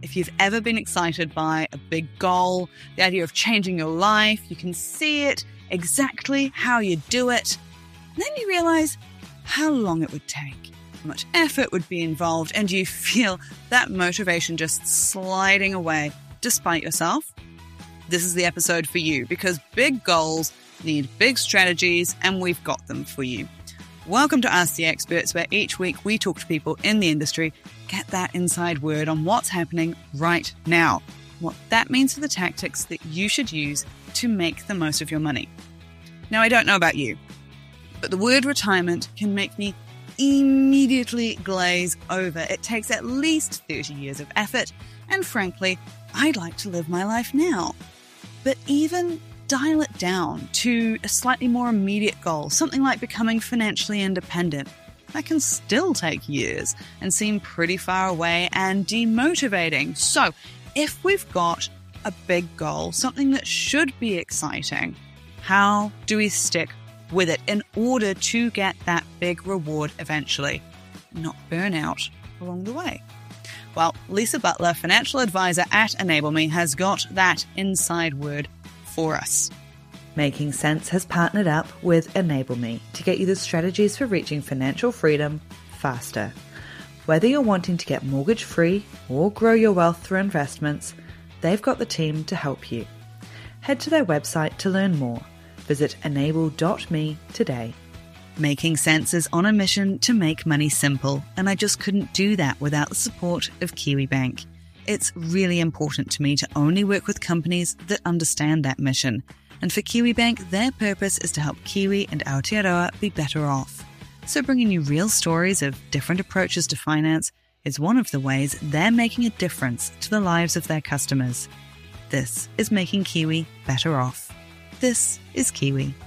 If you've ever been excited by a big goal, the idea of changing your life, you can see it exactly how you do it. And then you realize how long it would take, how much effort would be involved, and you feel that motivation just sliding away despite yourself. This is the episode for you because big goals need big strategies, and we've got them for you. Welcome to Ask the Experts, where each week we talk to people in the industry, get that inside word on what's happening right now, what that means for the tactics that you should use to make the most of your money. Now, I don't know about you, but the word retirement can make me immediately glaze over. It takes at least 30 years of effort, and frankly, I'd like to live my life now. But even dial it down to a slightly more immediate goal, something like becoming financially independent. That can still take years and seem pretty far away and demotivating. So if we've got a big goal, something that should be exciting, how do we stick with it in order to get that big reward eventually, not burn out along the way? Well, Lisa Butler, financial advisor at Enable Me, has got that inside word for us. Making Sense has partnered up with Enable Me to get you the strategies for reaching financial freedom faster. Whether you're wanting to get mortgage free or grow your wealth through investments, they've got the team to help you. Head to their website to learn more. Visit enable.me today. Making Sense is on a mission to make money simple, and I just couldn't do that without the support of Kiwibank. It's really important to me to only work with companies that understand that mission. And for Kiwibank, their purpose is to help Kiwi and Aotearoa be better off. So bringing you real stories of different approaches to finance is one of the ways they're making a difference to the lives of their customers. This is making Kiwi better off. This is Kiwi.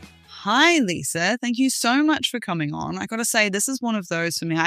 Hi, Lisa. Thank you so much for coming on. I got to say, this is one of those for me.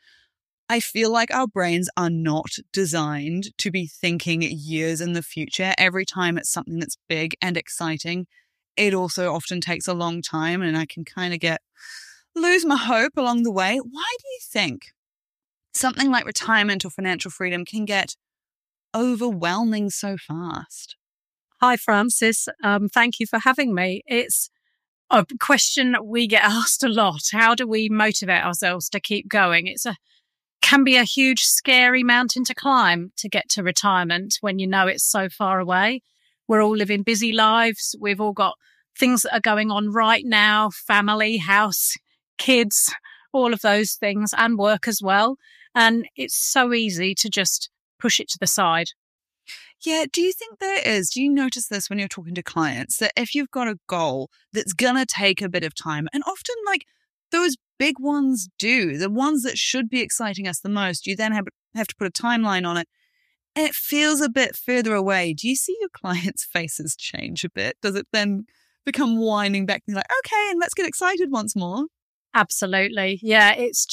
I feel like our brains are not designed to be thinking years in the future. Every time it's something that's big and exciting, it also often takes a long time, and I can kind of lose my hope along the way. Why do you think something like retirement or financial freedom can get overwhelming so fast? Hi, Frances. Thank you for having me. It's a question we get asked a lot. How do we motivate ourselves to keep going? Can be a huge, scary mountain to climb to get to retirement when you know it's so far away. We're all living busy lives. We've all got things that are going on right now, family, house, kids, all of those things, and work as well. And it's so easy to just push it to the side. Yeah. Do you think there is? Do you notice this when you're talking to clients, that if you've got a goal that's going to take a bit of time, and often like those big ones do, the ones that should be exciting us the most, you then have to put a timeline on it, and it feels a bit further away. Do you see your clients' faces change a bit? Does it then become winding back and like, okay, and let's get excited once more? Absolutely. Yeah,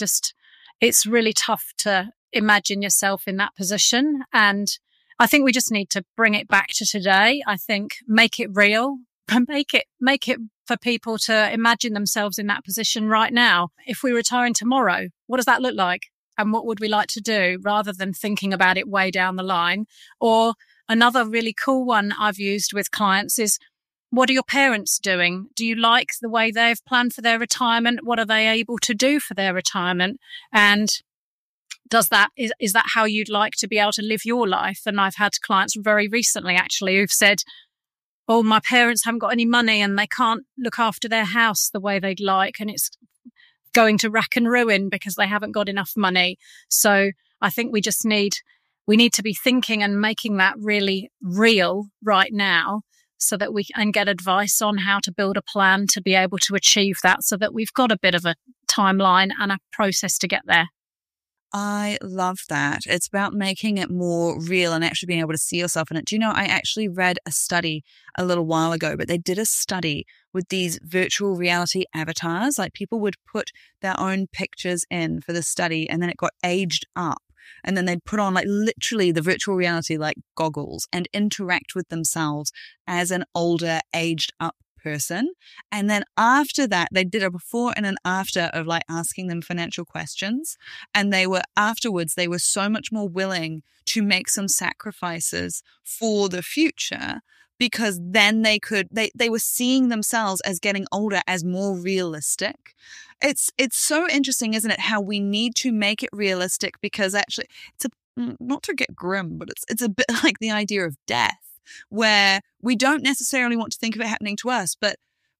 it's really tough to imagine yourself in that position. And I think we just need to bring it back to today. I think make it real, make it for people to imagine themselves in that position right now. If we're retiring tomorrow, what does that look like? And what would we like to do, rather than thinking about it way down the line? Or another really cool one I've used with clients is, what are your parents doing? Do you like the way they've planned for their retirement? What are they able to do for their retirement? And is that how you'd like to be able to live your life? And I've had clients very recently actually who've said, oh, my parents haven't got any money and they can't look after their house the way they'd like, and it's going to rack and ruin because they haven't got enough money. So I think we need to be thinking and making that really real right now, so that we can get advice on how to build a plan to be able to achieve that, so that we've got a bit of a timeline and a process to get there. I love that. It's about making it more real and actually being able to see yourself in it. Do you know, I actually read a study a little while ago, but they did a study with these virtual reality avatars. Like, people would put their own pictures in for the study, and then it got aged up. And then they'd put on like literally the virtual reality like goggles and interact with themselves as an older, aged up person. And then after that, they did a before and an after of like asking them financial questions. And afterwards, they were so much more willing to make some sacrifices for the future, because then they were seeing themselves as getting older as more realistic. It's so interesting, isn't it? How we need to make it realistic, because actually not to get grim, but it's a bit like the idea of death, where we don't necessarily want to think of it happening to us, but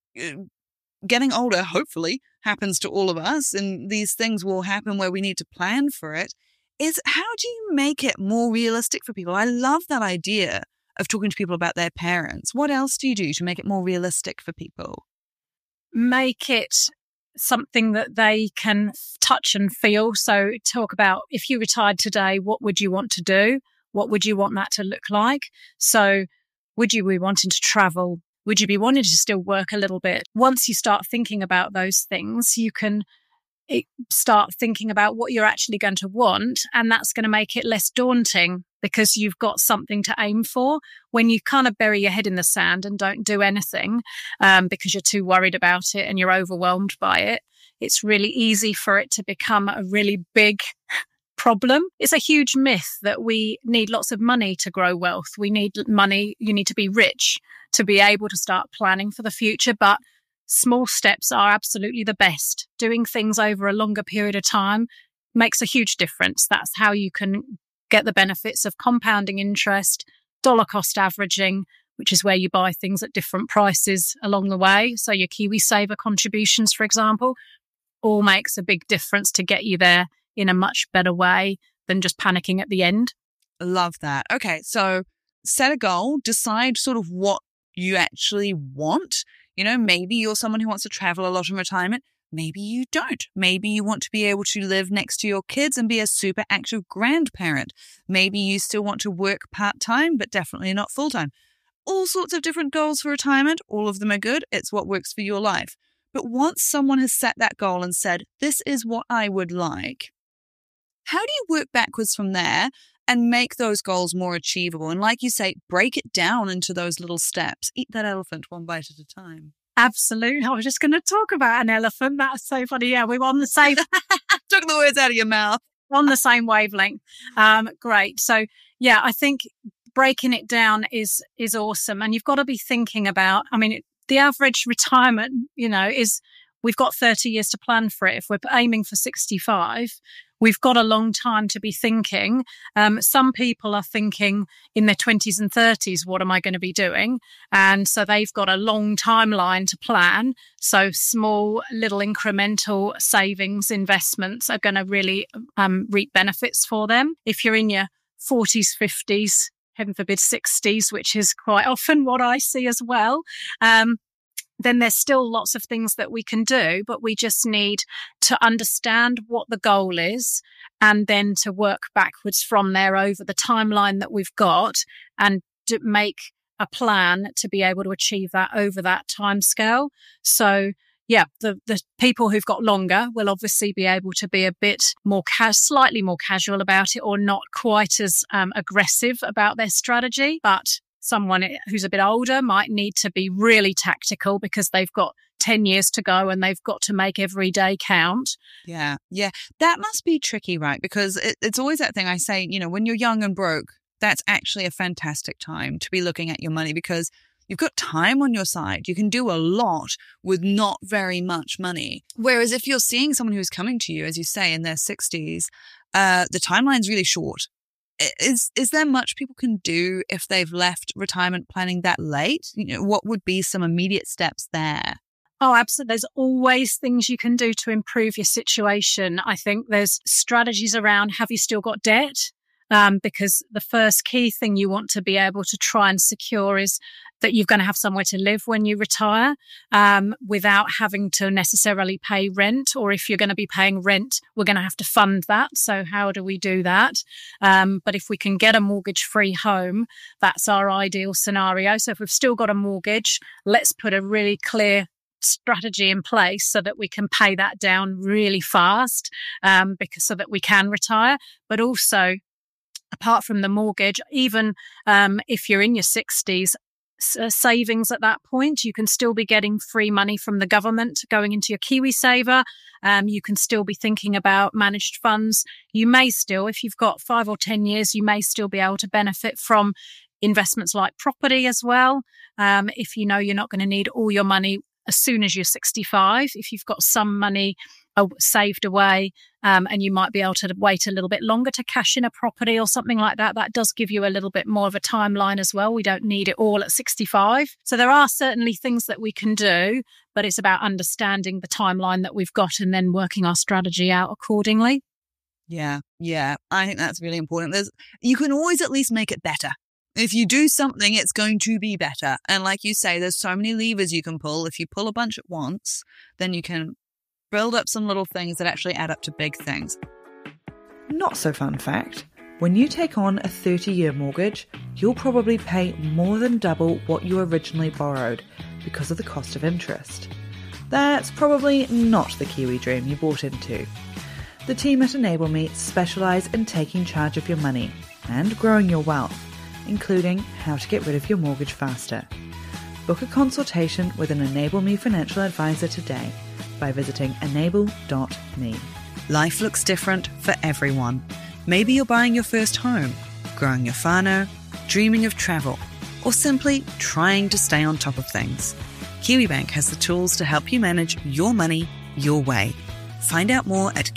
getting older, hopefully, happens to all of us, and these things will happen where we need to plan for it. Is how do you make it more realistic for people? I love that idea of talking to people about their parents. What else do you do to make it more realistic for people? Make it something that they can touch and feel. So talk about, if you retired today, what would you want to do? What would you want that to look like? So would you be wanting to travel? Would you be wanting to still work a little bit? Once you start thinking about those things, you can start thinking about what you're actually going to want, and that's going to make it less daunting, because you've got something to aim for. When you kind of bury your head in the sand and don't do anything because you're too worried about it and you're overwhelmed by it, it's really easy for it to become a really big problem. It's a huge myth that we need lots of money to grow wealth. We need money. You need to be rich to be able to start planning for the future. But small steps are absolutely the best. Doing things over a longer period of time makes a huge difference. That's how you can get the benefits of compounding interest, dollar cost averaging, which is where you buy things at different prices along the way. So your KiwiSaver contributions, for example, all makes a big difference to get you there in a much better way than just panicking at the end. Love that. Okay, so set a goal, decide sort of what you actually want. You know, maybe you're someone who wants to travel a lot in retirement. Maybe you don't. Maybe you want to be able to live next to your kids and be a super active grandparent. Maybe you still want to work part-time, but definitely not full-time. All sorts of different goals for retirement. All of them are good. It's what works for your life. But once someone has set that goal and said, this is what I would like, how do you work backwards from there and make those goals more achievable? And like you say, break it down into those little steps. Eat that elephant one bite at a time. Absolutely. I was just going to talk about an elephant. That's so funny. Yeah, we were on the same... Took the words out of your mouth. On the same wavelength. Great. So, yeah, I think breaking it down is awesome. And you've got to be thinking about, the average retirement, is we've got 30 years to plan for it. If we're aiming for 65, we've got a long time to be thinking. Some people are thinking in their 20s and 30s, what am I going to be doing? And so they've got a long timeline to plan. So small, little incremental savings investments are going to really reap benefits for them. If you're in your 40s, 50s, heaven forbid 60s, which is quite often what I see as well, then there's still lots of things that we can do, but we just need to understand what the goal is and then to work backwards from there over the timeline that we've got and to make a plan to be able to achieve that over that timescale. So, yeah, the people who've got longer will obviously be able to be a bit more slightly more casual about it, or not quite as aggressive about their strategy. But someone who's a bit older might need to be really tactical because they've got 10 years to go and they've got to make every day count. Yeah. That must be tricky, right? Because it's always that thing I say, when you're young and broke, that's actually a fantastic time to be looking at your money, because you've got time on your side. You can do a lot with not very much money. Whereas if you're seeing someone who's coming to you, as you say, in their 60s, the timeline's really short. Is there much people can do if they've left retirement planning that late? What would be some immediate steps there? Oh, absolutely. There's always things you can do to improve your situation. I think there's strategies around, have you still got debt? Because the first key thing you want to be able to try and secure is that you're going to have somewhere to live when you retire, without having to necessarily pay rent. Or if you're going to be paying rent, we're going to have to fund that. So how do we do that? But if we can get a mortgage-free home, that's our ideal scenario. So if we've still got a mortgage, let's put a really clear strategy in place so that we can pay that down really fast, so that we can retire. But also, apart from the mortgage, even if you're in your 60s, savings at that point. You can still be getting free money from the government going into your KiwiSaver. You can still be thinking about managed funds. You may still, if you've got 5 or 10 years, you may still be able to benefit from investments like property as well. If you know you're not going to need all your money as soon as you're 65, if you've got some money saved away, and you might be able to wait a little bit longer to cash in a property or something like that, that does give you a little bit more of a timeline as well. We don't need it all at 65. So there are certainly things that we can do, but it's about understanding the timeline that we've got and then working our strategy out accordingly. Yeah. I think that's really important. You can always at least make it better. If you do something, it's going to be better. And like you say, there's so many levers you can pull. If you pull a bunch at once, then you can build up some little things that actually add up to big things. Not so fun fact, when you take on a 30-year mortgage, you'll probably pay more than double what you originally borrowed because of the cost of interest. That's probably not the Kiwi dream you bought into. The team at Enable Me specialise in taking charge of your money and growing your wealth, including how to get rid of your mortgage faster. Book a consultation with an Enable Me financial advisor today by visiting enable.me. Life looks different for everyone. Maybe you're buying your first home, growing your whānau, dreaming of travel, or simply trying to stay on top of things. Kiwibank has the tools to help you manage your money your way. Find out more at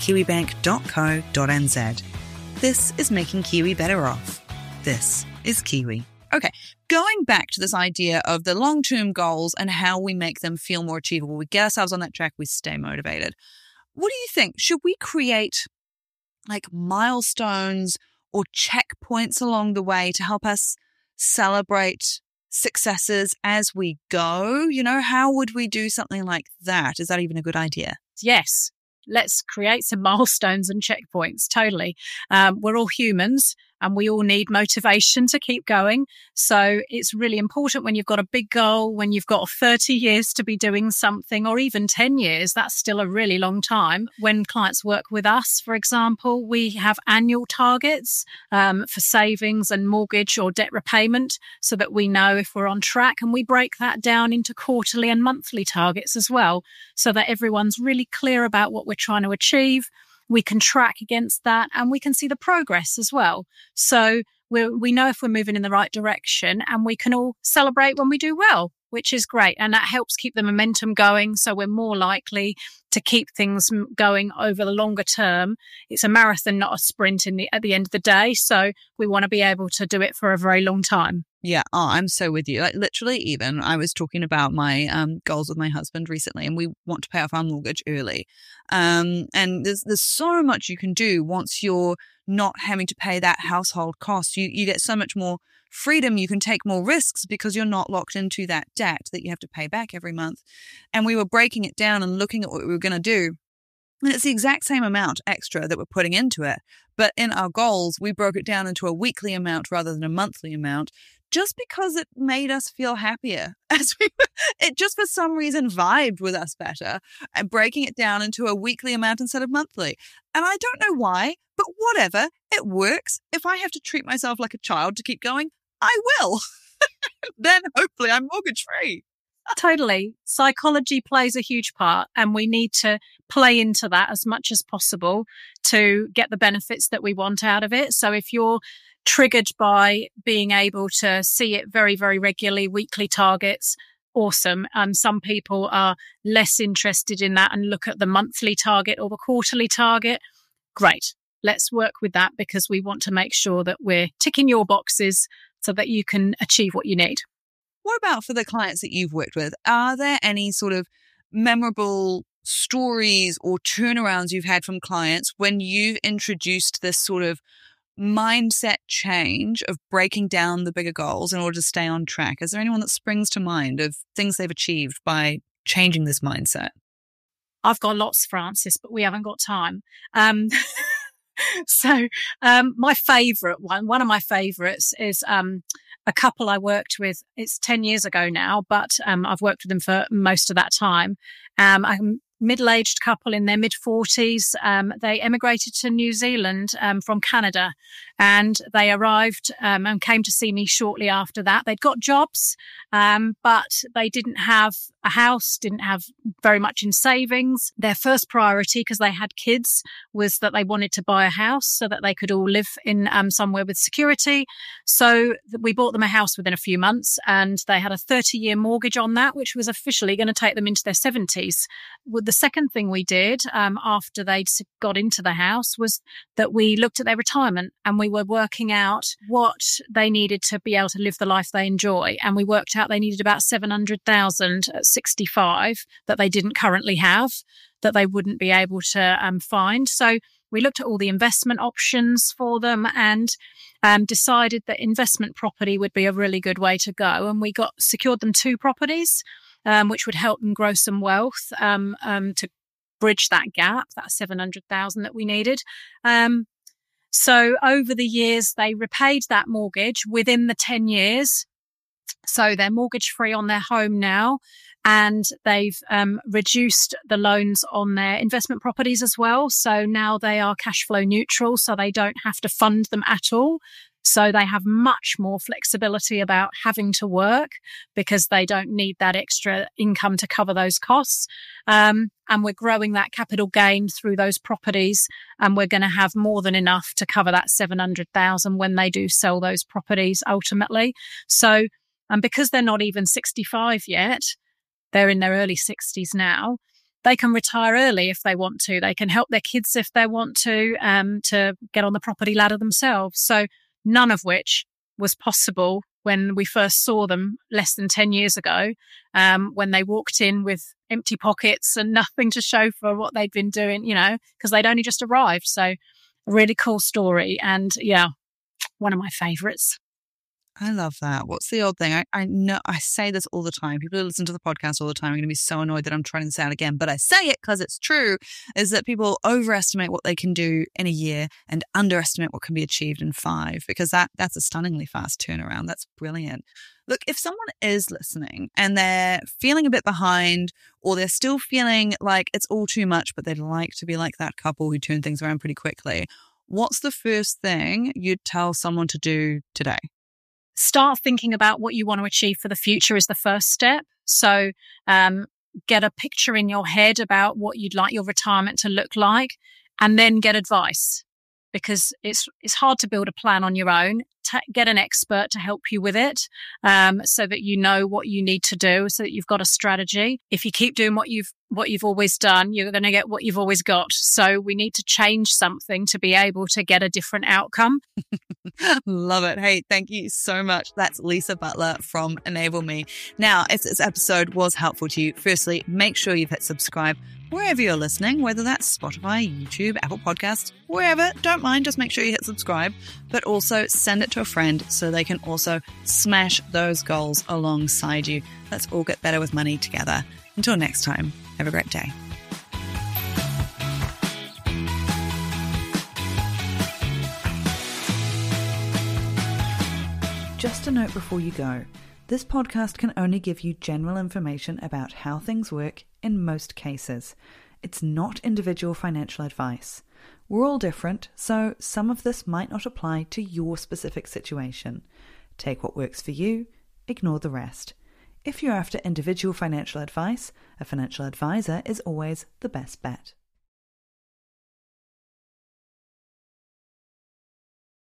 kiwibank.co.nz. This is making Kiwi better off. This is Kiwi. Okay, going back to this idea of the long-term goals and how we make them feel more achievable. We get ourselves on that track, we stay motivated. What do you think? Should we create like milestones or checkpoints along the way to help us celebrate successes as we go? You know, how would we do something like that? Is that even a good idea? Yes. Let's create some milestones and checkpoints. Totally. We're all humans and we all need motivation to keep going. So it's really important when you've got a big goal, when you've got 30 years to be doing something, or even 10 years, that's still a really long time. When clients work with us, for example, we have annual targets for savings and mortgage or debt repayment so that we know if we're on track, and we break that down into quarterly and monthly targets as well so that everyone's really clear about what we're trying to achieve. We can track against that and we can see the progress as well. So we know if we're moving in the right direction, and we can all celebrate when we do well, which is great. And that helps keep the momentum going. So we're more likely to keep things going over the longer term. It's a marathon, not a sprint at the end of the day. So we want to be able to do it for a very long time. Yeah, I'm so with you. Like literally, even I was talking about my goals with my husband recently, and we want to pay off our mortgage early. And there's so much you can do once you're not having to pay that household cost. You get so much more freedom. You can take more risks because you're not locked into that debt that you have to pay back every month. And we were breaking it down and looking at what we were going to do. And it's the exact same amount extra that we're putting into it. But in our goals, we broke it down into a weekly amount rather than a monthly amount, just because it made us feel happier. It just for some reason vibed with us better, and breaking it down into a weekly amount instead of monthly. And I don't know why, but whatever, it works. If I have to treat myself like a child to keep going, I will. Then hopefully I'm mortgage free. Totally. Psychology plays a huge part, and we need to play into that as much as possible to get the benefits that we want out of it. So if you're triggered by being able to see it very, very regularly, weekly targets, awesome. Some people are less interested in that and look at the monthly target or the quarterly target. Great. Let's work with that, because we want to make sure that we're ticking your boxes so that you can achieve what you need. What about for the clients that you've worked with? Are there any sort of memorable stories or turnarounds you've had from clients when you've introduced this sort of mindset change of breaking down the bigger goals in order to stay on track? Is there anyone that springs to mind of things they've achieved by changing this mindset? I've got lots, Frances, but we haven't got time. My favourite one of my favourites is a couple I worked with. It's 10 years ago now, but I've worked with them for most of that time. I'm middle-aged couple in their mid-40s. They emigrated to New Zealand from Canada, and they arrived and came to see me shortly after that. They'd got jobs, but they didn't have a house, didn't have very much in savings. Their first priority, because they had kids, was that they wanted to buy a house so that they could all live in somewhere with security. So we bought them a house within a few months, and they had a 30-year mortgage on that, which was officially going to take them into their 70s. The second thing we did after they'd got into the house was that we looked at their retirement, and we were working out what they needed to be able to live the life they enjoy. And we worked out they needed about $700,000 at 65 that they didn't currently have, that they wouldn't be able to find. So we looked at all the investment options for them and decided that investment property would be a really good way to go. And we secured them 2 properties, which would help them grow some wealth to bridge that gap, that $700,000 that we needed. So over the years, they repaid that mortgage within the 10 years. So they're mortgage free on their home now, and they've reduced the loans on their investment properties as well. So now they are cash flow neutral, so they don't have to fund them at all. So they have much more flexibility about having to work because they don't need that extra income to cover those costs. And we're growing that capital gain through those properties, and we're going to have more than enough to cover that $700,000 when they do sell those properties ultimately. So, and because they're not even 65 yet, they're in their early 60s now, they can retire early if they want to. They can help their kids if they want to get on the property ladder themselves. So none of which was possible when we first saw them less than 10 years ago, when they walked in with empty pockets and nothing to show for what they'd been doing, because they'd only just arrived. So a really cool story. And yeah, one of my favorites. I love that. What's the old thing? I know I say this all the time. People who listen to the podcast all the time are going to be so annoyed that I'm trying to say it again, but I say it because it's true, is that people overestimate what they can do in a year and underestimate what can be achieved in 5, because that's a stunningly fast turnaround. That's brilliant. Look, if someone is listening and they're feeling a bit behind, or they're still feeling like it's all too much, but they'd like to be like that couple who turn things around pretty quickly, what's the first thing you'd tell someone to do today? Start thinking about what you want to achieve for the future is the first step. So get a picture in your head about what you'd like your retirement to look like, and then get advice, because it's hard to build a plan on your own. Get an expert to help you with it, so that you know what you need to do, so that you've got a strategy. If you keep doing what you've always done, you're going to get what you've always got. So we need to change something to be able to get a different outcome. Love it. Hey, thank you so much. That's Lisa Butler from Enable Me. Now, if this episode was helpful to you, firstly, make sure you've hit subscribe wherever you're listening, whether that's Spotify, YouTube, Apple Podcasts, wherever. Don't mind, just make sure you hit subscribe, but also send it to a friend so they can also smash those goals alongside you. Let's all get better with money together. Until next time, have a great day. Just a note before you go. This podcast can only give you general information about how things work in most cases. It's not individual financial advice. We're all different, so some of this might not apply to your specific situation. Take what works for you, ignore the rest. If you're after individual financial advice, a financial advisor is always the best bet.